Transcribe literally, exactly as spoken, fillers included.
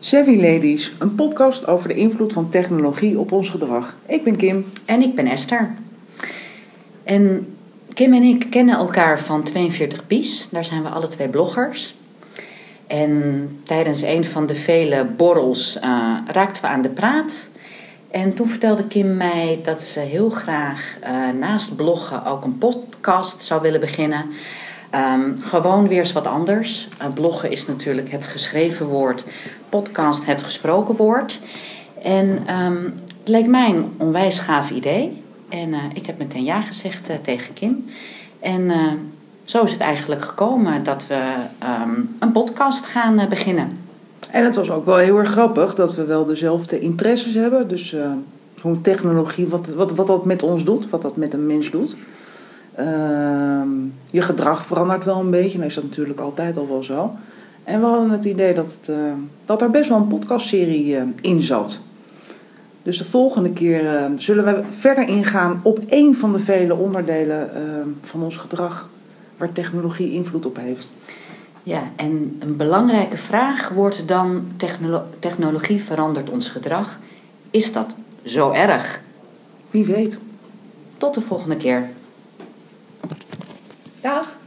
Savvy Ladies, een podcast over de invloed van technologie op ons gedrag. Ik ben Kim. En ik ben Esther. En Kim en ik kennen elkaar van tweeënveertig Bies. Daar zijn we alle twee bloggers. En tijdens een van de vele borrels uh, raakten we aan de praat. En toen vertelde Kim mij dat ze heel graag uh, naast bloggen ook een podcast zou willen beginnen. Um, gewoon weer eens wat anders. Uh, bloggen is natuurlijk het geschreven woord, podcast het gesproken woord. En um, het leek mij een onwijs gaaf idee. En uh, ik heb meteen ja gezegd uh, tegen Kim. En uh, zo is het eigenlijk gekomen dat we um, een podcast gaan uh, beginnen. En het was ook wel heel erg grappig dat we wel dezelfde interesses hebben. Dus uh, hoe technologie, wat, wat, wat dat met ons doet, wat dat met een mens doet. Uh, je gedrag verandert wel een beetje. Nou is dat natuurlijk altijd al wel zo. En we hadden het idee dat, het, uh, dat er best wel een podcastserie uh, in zat. Dus de volgende keer uh, zullen we verder ingaan op één van de vele onderdelen uh, van ons gedrag waar technologie invloed op heeft. Ja, en een belangrijke vraag wordt dan: technolo- technologie verandert ons gedrag. Is dat zo erg? Wie weet. Tot de volgende keer. Dag.